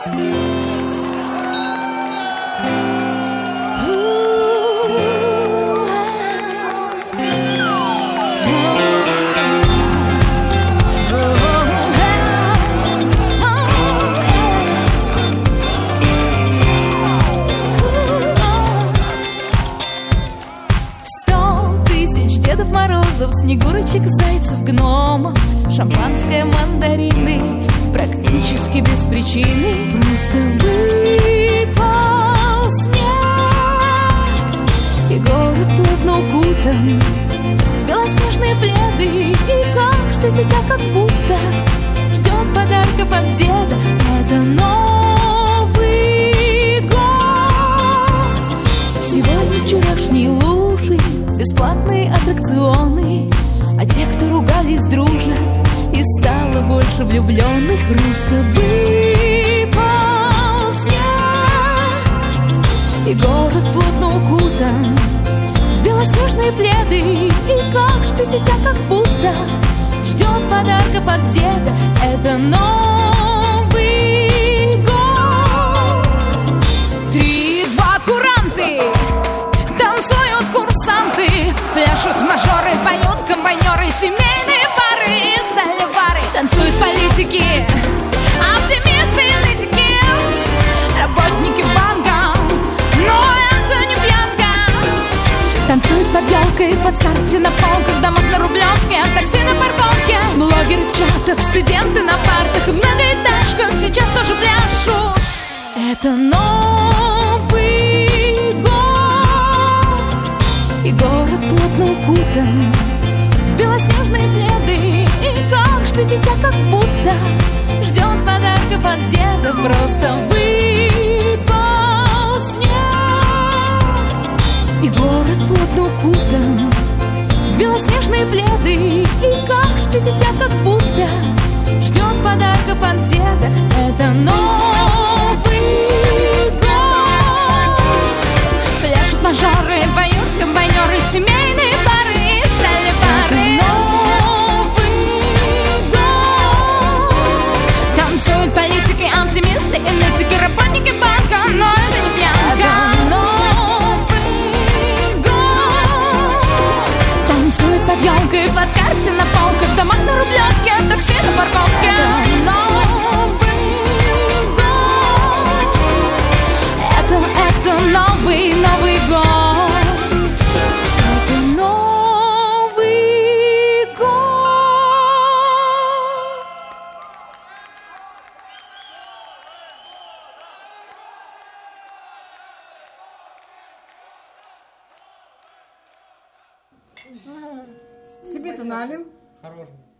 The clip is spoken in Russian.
Снегурочек, зайцев, гномов, шампанское, мандарины, практически без причины. Просто выпал снег, и город плотно укутан в белоснежные пледы, и каждое дитя как будто ждет подарков от деда. Это Новый год. Сегодня вчерашние лужи, бесплатные аттракционы, а те, кто ругались, дружат, и стало больше влюбленных. Просто выпал снег, и город плотно укутан в белоснежные пледы, и каждое дитя как будто ждет подарков от деда. Это Новый год. 3, 2, куранты, танцуют курсанты, пляшут мажоры, поют комбайнеры, семейные пары и сталевары. Танцуют политики, оптимисты и нытики, работники банка, но это не пьянка. Танцуют под елкой, под скарте на полках, в домах на Рублевке, такси на парковке, блогеры в чатах, студенты на партах, в многоэтажках сейчас тоже пляшут. Это Новый год, и город плотно укутан в белоснежные пледы, и каждое дитя как будто ждет подарков от деда. Просто выпал снег, и город плотно укутан в белоснежные пледы, и каждое дитя как будто ждет подарков от деда. Это Новый год. Пляшут мажоры, поют комбайнеры, семейные пары и сталевары. Новый год. Танцуют политики, оптимисты и нытики, работники банка, но это не пьянка. Новый год. Танцуют под елкой, под скарте на полках, в домах на Рублевке, такси на парковке. Новый год. Это Новый год. Это Новый год. Себе-то налил. Хороший.